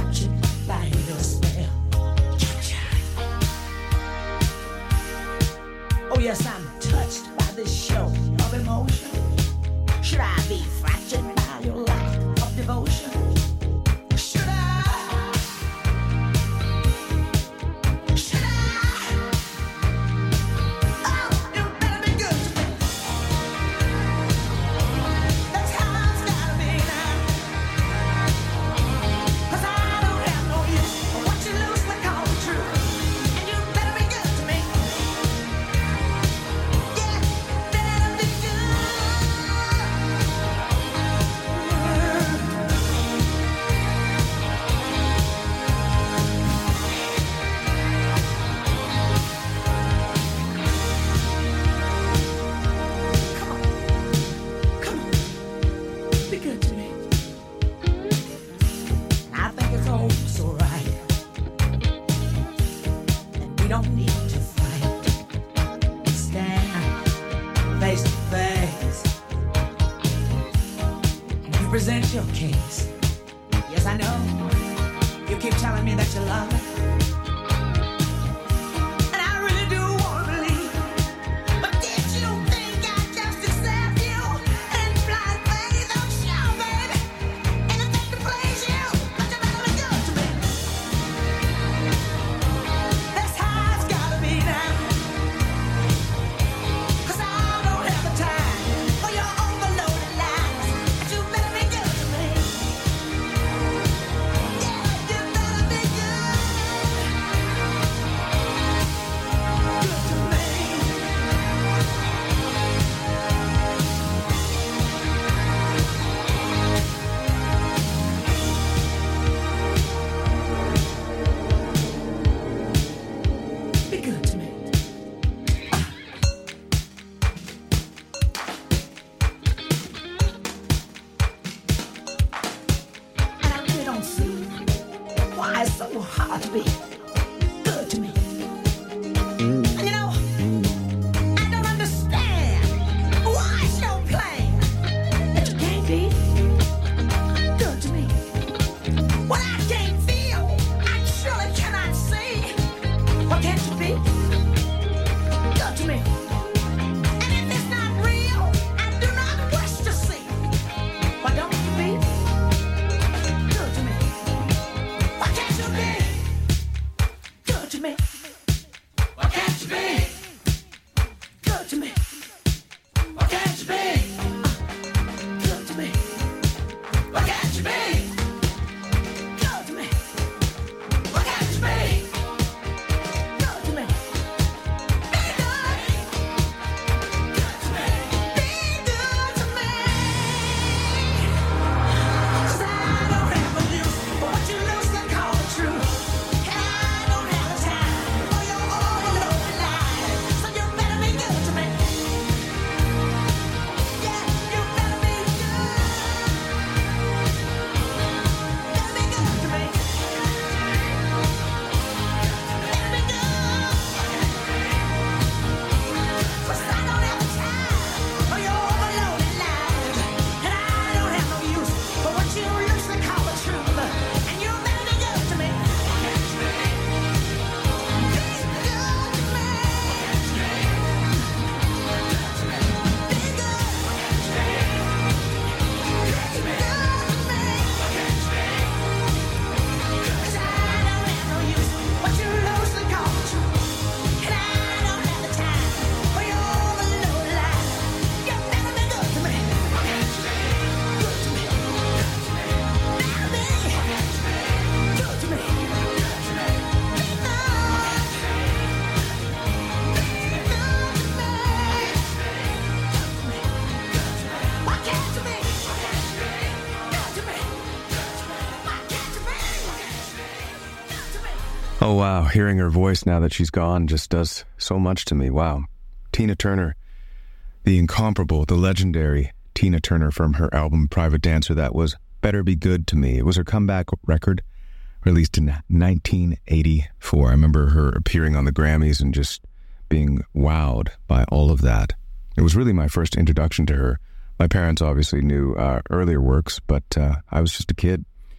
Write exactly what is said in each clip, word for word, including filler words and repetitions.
Oh, wow. Hearing her voice now that she's gone just does so much to me. Wow. Tina Turner, the incomparable, the legendary Tina Turner from her album Private Dancer. That was Better Be Good to Me. It was her comeback record, released in nineteen eighty-four. I remember her appearing on the Grammys and just being wowed by all of that. It was really my first introduction to her. My parents obviously knew uh, earlier works, but uh, I was just a kid.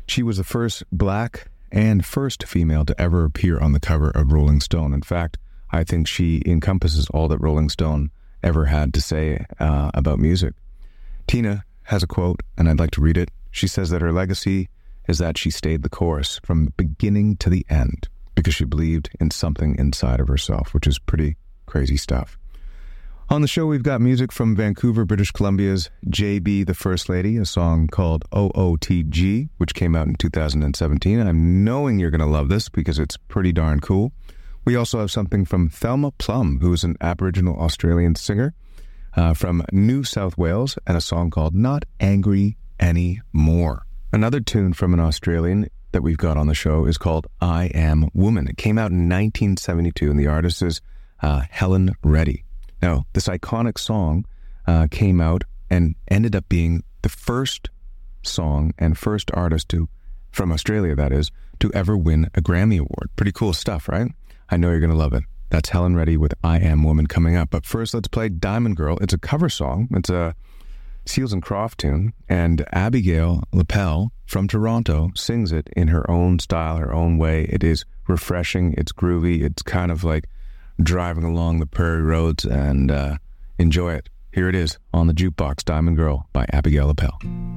She was the first black and first female to ever appear on the cover of Rolling Stone. In fact, I think she encompasses all that Rolling Stone ever had to say uh, about music. Tina has a quote, and I'd like to read it. She says that her legacy is that she stayed the course from the beginning to the end because she believed in something inside of herself, which is pretty crazy stuff. On the show, we've got music from Vancouver, British Columbia's J B the First Lady, a song called O O T G, which came out in two thousand seventeen. I'm knowing you're going to love this because it's pretty darn cool. We also have something from Thelma Plum, who is an Aboriginal Australian singer uh, from New South Wales, and a song called Not Angry Anymore. Another tune from an Australian that we've got on the show is called I Am Woman. It came out in nineteen seventy-two, and the artist is uh, Helen Reddy. Now, this iconic song uh, came out and ended up being the first song and first artist to, from Australia that is, to ever win a Grammy Award. Pretty cool stuff, right? I know you're going to love it. That's Helen Reddy with I Am Woman coming up. But first, let's play Diamond Girl. It's a cover song. It's a Seals and Croft tune, and Abigail Lapel from Toronto sings it in her own style, her own way. It is refreshing. It's groovy. It's kind of like driving along the prairie roads, and uh, enjoy it. Here it is on the jukebox, Diamond Girl by Abigail Lapel.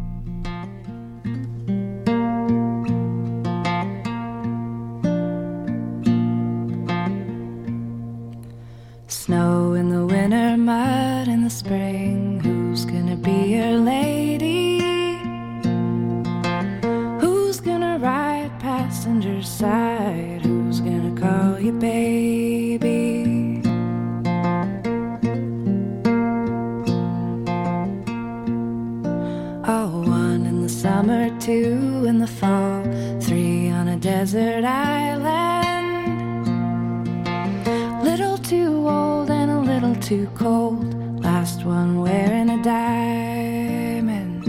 Snow in the winter, mud in the spring. Who's gonna be your lady? Who's gonna ride passenger side? Who's gonna call you baby? Oh, one in the summer, two in the fall, three on a desert island. Little too old and a little too cold. Last one wearing a diamond.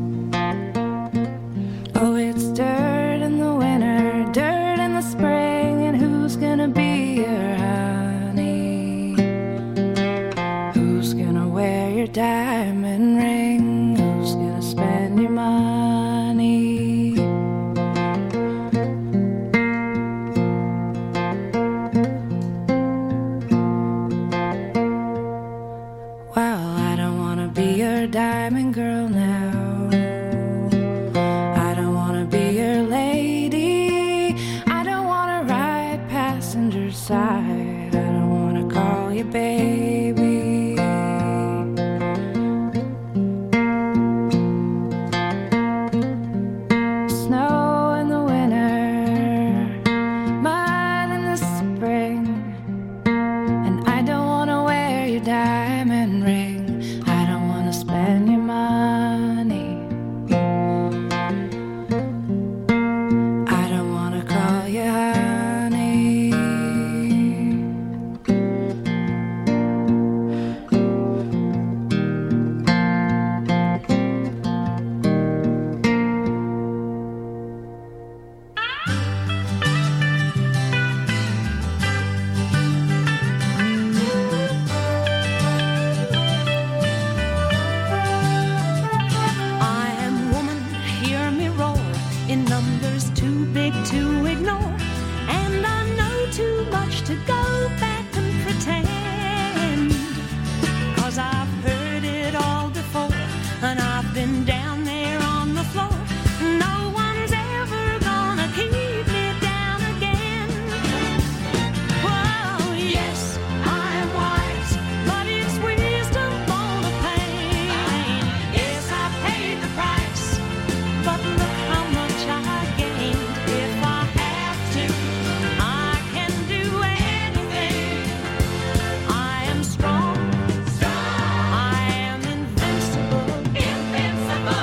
Oh, it's dirt in the winter, dirt in the spring, and who's gonna be your honey? Who's gonna wear your diamond ring? Who's gonna spend your money? Diamond girl now. I don't wanna be your lady. I don't wanna ride passenger side. I don't wanna call you baby. Snow in the winter, mud in the spring, and I don't wanna wear your diamond ring. Spend your money. I don't wanna call you honey. Strong, strong. I am invincible, invincible.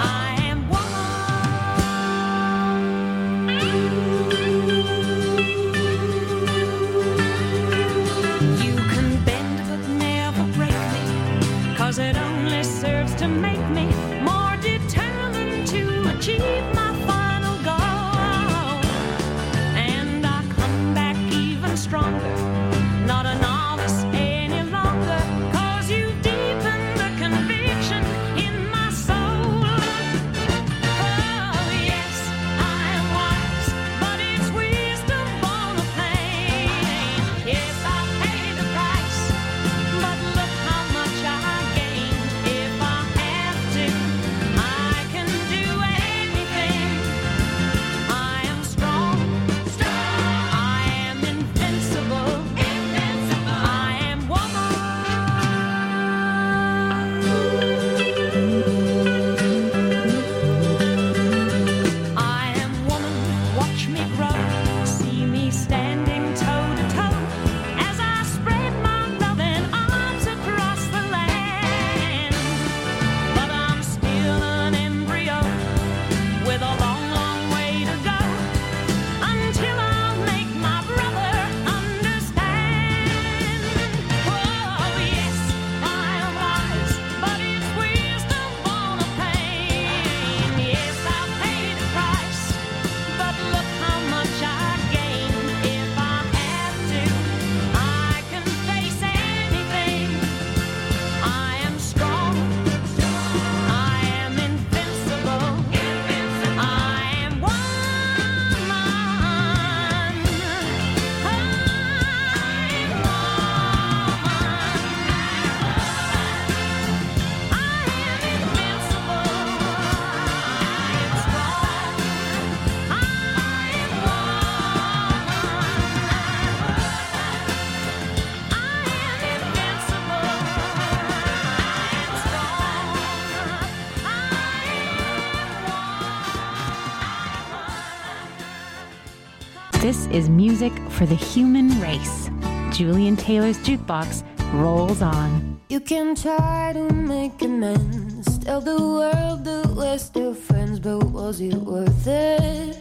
This is music for the human race. Julian Taylor's Jukebox rolls on. You can try to make amends, tell the world that we're still friends, but was it worth it?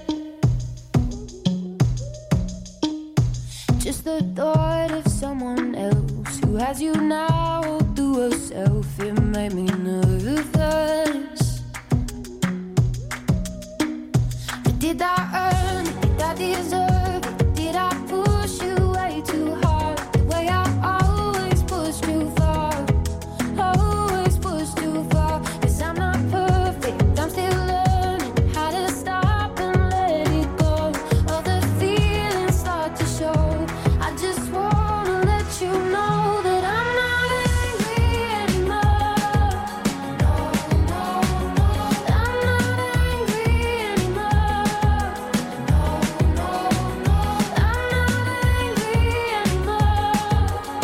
Just the thought of someone else who has you now all to herself, it made me nervous. Did I earn it? Did I deserve it? Did I push you way too hard? The way I always pushed you far, always pushed you far. 'Cause I'm not perfect, I'm still learning how to stop and let it go. All the feelings start to show. I just wanna let you know that I'm not angry anymore. No, no, no, I'm not angry anymore. No, no, no, I'm not angry anymore.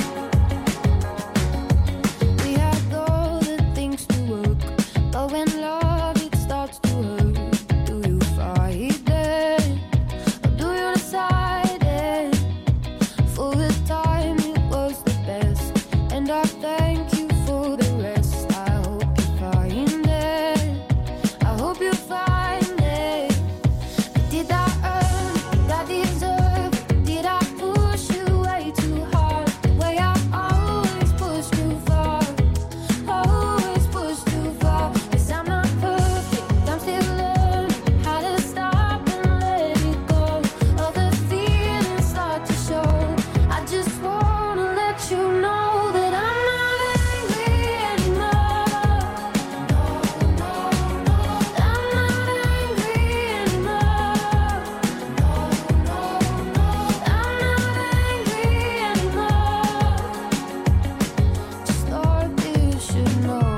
We had all the things to work, but when love it starts to hurt, do you fight it? Or do you decide it? For the time it was the best, and I thank you for the rest. I hope you find it, I hope you find it. Did I earn it? Did I deserve it? Did I push you way too hard? The way I always pushed you far, always pushed you far. 'Cause I'm not perfect, I'm still learning how to stop and let it go. All the feelings start to show. I just wanna let you know that I'm not angry anymore. No, no, no, I'm not angry anymore. No, no, no, I'm not angry anymore. Just thought that you should know.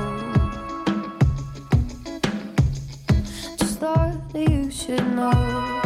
Just thought that you should know.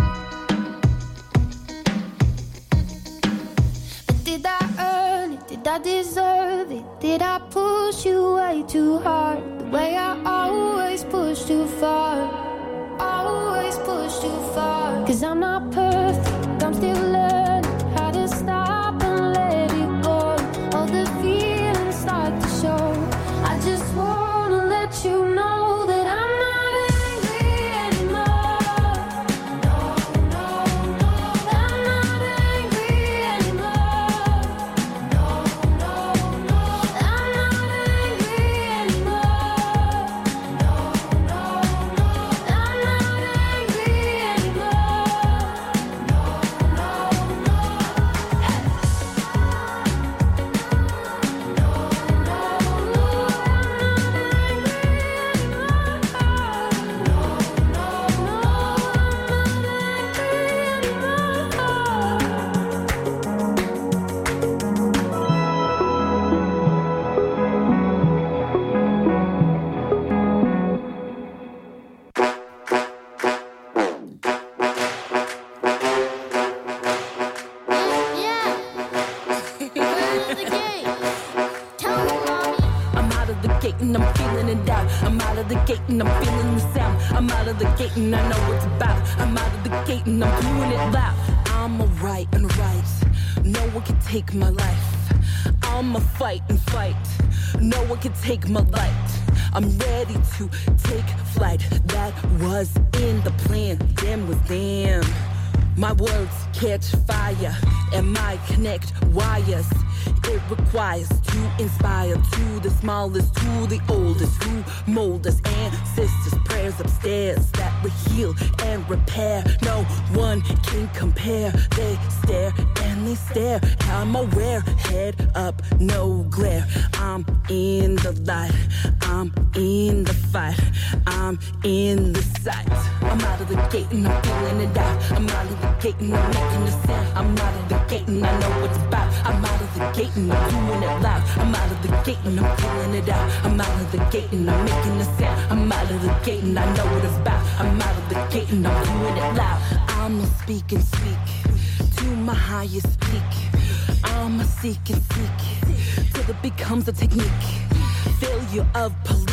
But did I earn it? Did I deserve it? Did I push you way too hard? The way I always pushed too far, always pushed too far. 'Cause I'm not perfect, I'm still learning how to stop and let it go. All the feelings start to show. I just wanna let you know that I'm not angry anymore. No, no, no, I'm not angry anymore. No, no, no, I'm not angry anymore. No, no, no, I'm not angry anymore. No, no, no. I'm out of the gate and I'm feeling it out. I'm out of the gate and I'm feeling the sound. I'm out of the gate and I know what's about. I'm out of the gate and I'm doing it loud. I'm alright and right. No one can take my life. I'ma fight and fight. No one can take my light. I'm ready to take flight. That was in the plan. Them was them. My words catch fire and my connect wires. It requires to inspire to the smallest, to the oldest, who mold us. Ancestors' prayers upstairs that we heal and repair. No one can compare. They stare and they stare. I'm aware, head up, no glare. I'm in the light. I'm in the fight. I'm in the sight. I'm out of the gate and I'm feeling it out. I'm out of the gate and I'm making the sound. I'm out of the gate and I know what's about. I'm out of the gate and I'm doing it loud. I'm out of the gate and I'm feeling it out. I'm out of the gate and I'm making the sound. I'm out of the gate and I know what it's about. I'm out of the gate and I'm doing it loud. I'ma speak and speak to my highest peak. I'ma seek and seek till it becomes a technique. Failure of police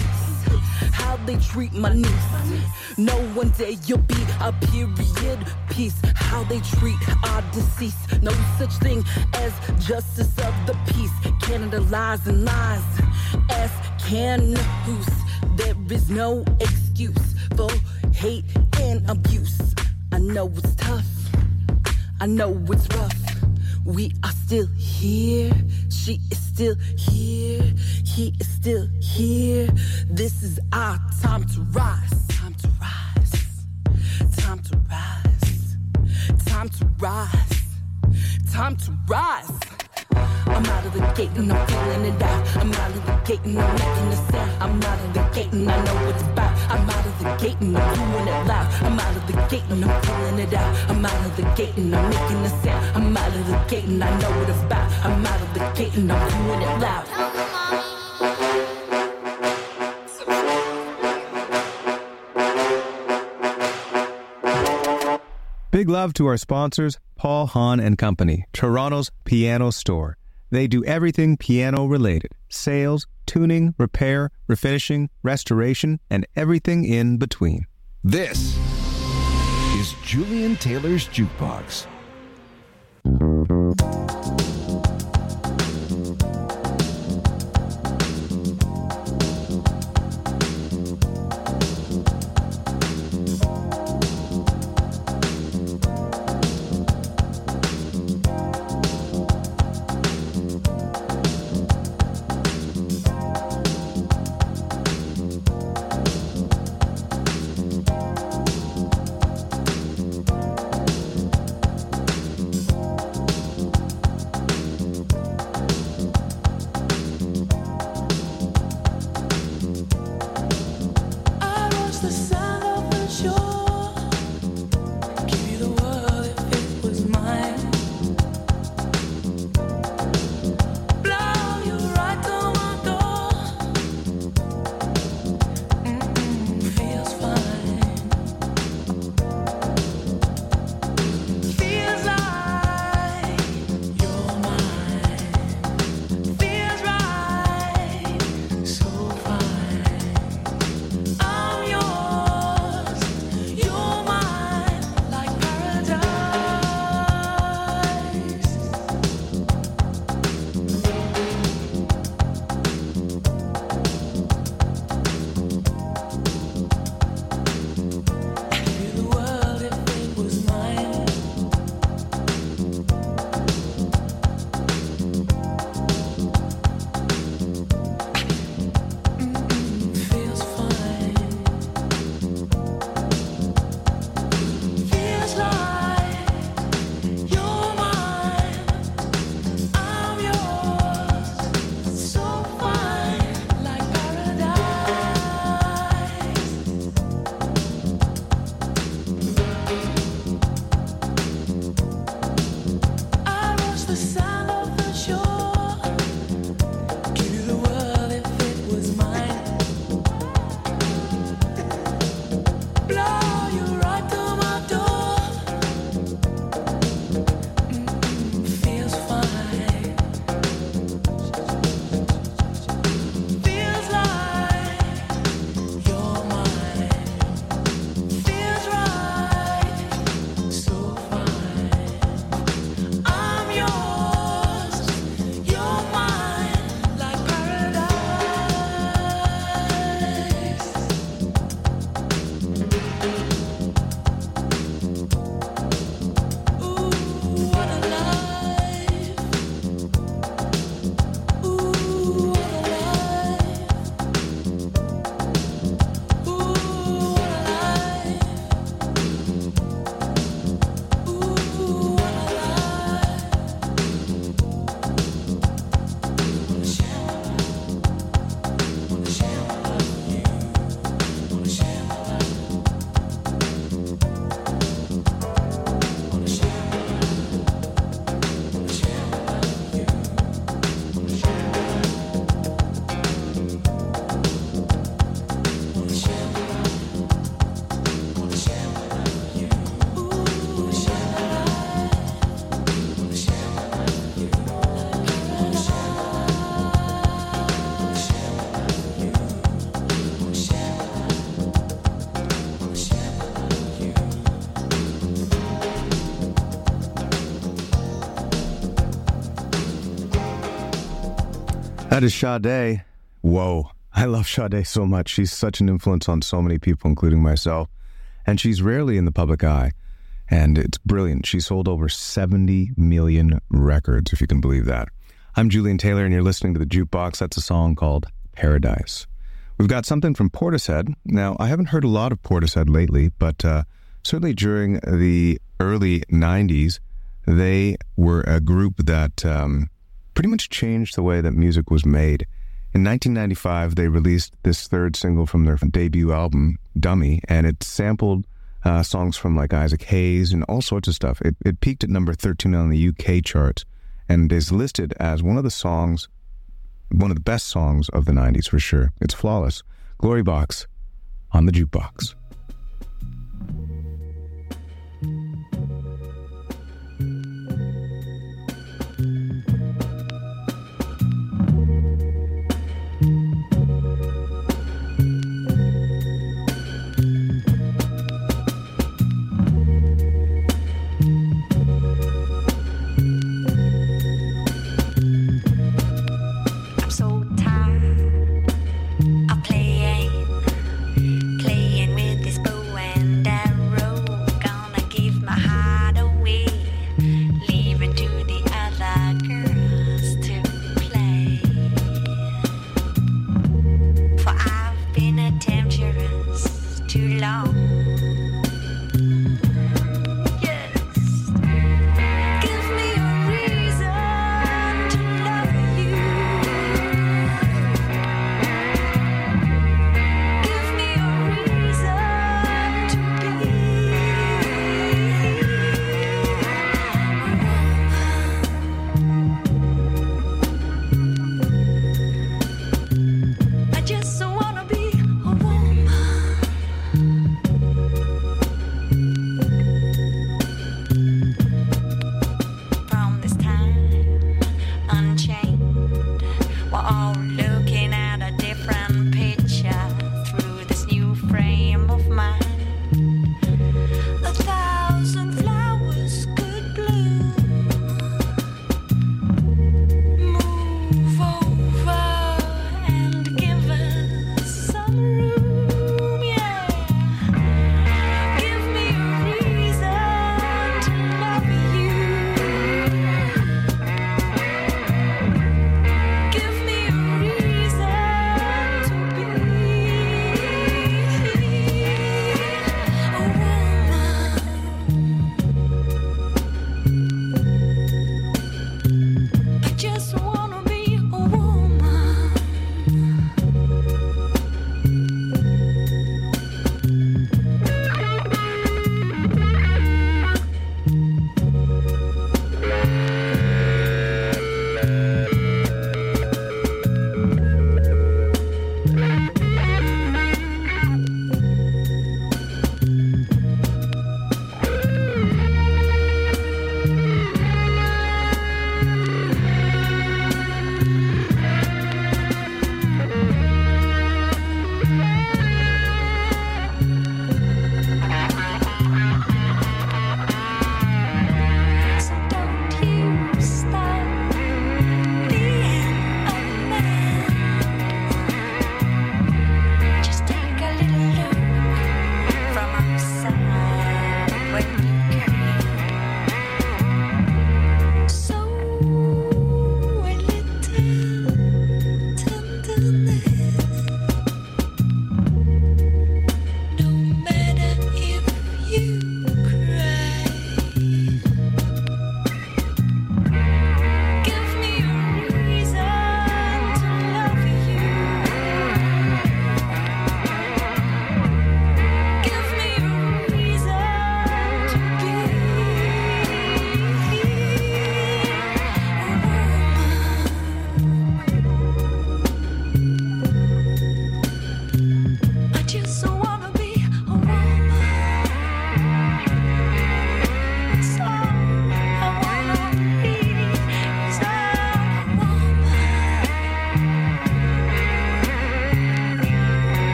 how they treat my niece. No one day you'll be a period piece. How they treat our deceased. No such thing as justice of the peace. Canada lies and lies. Ask can who's. There is no excuse for hate and abuse. I know it's tough. I know it's rough. We are still here. She is still here. He is still here. This is our time to rise. Time to rise. Time to rise. Time to rise. Time to rise. I'm out of the gate and I'm feeling it out. I'm out of the gate and I'm making a sound. I'm out of the gate and I know what it's about. I'm out of the gate and I'm doing it loud. I'm out of the gate and I'm feeling it out. I'm out of the gate and I'm making a sound. I'm out of the gate and I know what it's about. I'm out of the gate and I'm doing it loud. Big love to our sponsors, Paul Hahn and Company, Toronto's piano store. They do everything piano-related. Sales, tuning, repair, refinishing, restoration, and everything in between. This is Julian Taylor's Jukebox. That is Sade. Whoa. I love Sade so much. She's such an influence on so many people, including myself. And she's rarely in the public eye. And it's brilliant. She sold over seventy million records, if you can believe that. I'm Julian Taylor, and you're listening to The Jukebox. That's a song called Paradise. We've got something from Portishead. Now, I haven't heard a lot of Portishead lately, but uh, certainly during the early nineties, they were a group that um, pretty much changed the way that music was made. In nineteen ninety-five, they released this third single from their debut album, Dummy, and it sampled uh, songs from like Isaac Hayes and all sorts of stuff. It, it peaked at number thirteen on the U K charts and is listed as one of the songs, one of the best songs of the nineties for sure. It's flawless. Glory Box on the Jukebox. Playing with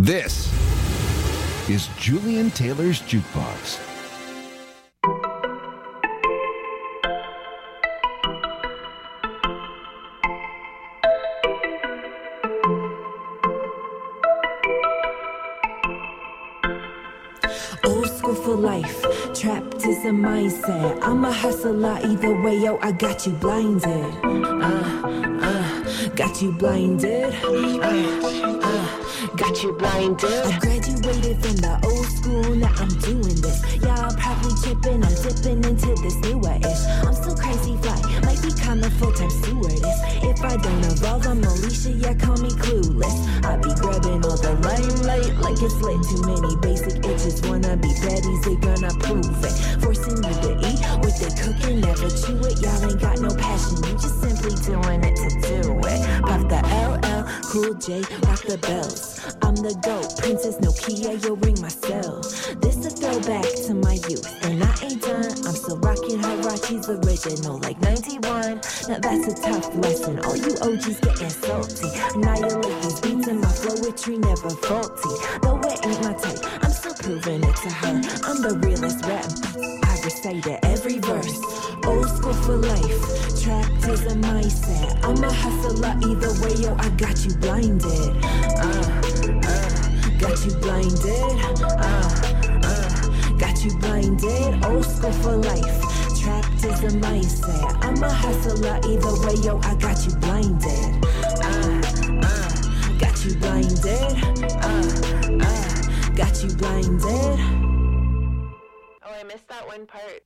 This is Julian Taylor's Jukebox. Old school for life, trapped is a mindset. I'm a hustler either way, yo, I got you blinded. Uh, uh, got you blinded. Uh, uh, got you blinded. I graduated from the old school, now I'm doing this. Y'all probably tripping, I'm dipping into this newer ish. I'm still crazy fly, might become a full-time stewardess. If I don't evolve, I'm Alicia, yeah, call me clueless. I be grabbing all the limelight like it's lit. Too many basic itches, wanna be baddies, they gonna prove it. Forcing you to eat what they cooking, never chew it. Y'all ain't got no passion, you just simply doing it to do it. Puff the L L, Cool J, rock the bells. I'm the GOAT, Princess Nokia, you'll ring my cell. This a throwback to my youth, and I ain't done. I'm still rocking Hirachi's original like ninety-one. Now that's a tough lesson, all you O Gs getting salty. Annihilate these beats and my flowetry never faulty. Though it ain't my type, I'm still proving it to her. I'm the realest rap, I recite it every verse. Old school for life, trapped is a mindset. I'm a hustler either way, yo, I got you blinded. Uh, uh, got you blinded. Uh, uh, got you blinded. Old school for life, trapped is a mindset. I'm a hustler either way, yo, I got you blinded. Uh, uh, got you blinded. Uh, uh, got you blinded. Oh, I missed that one part.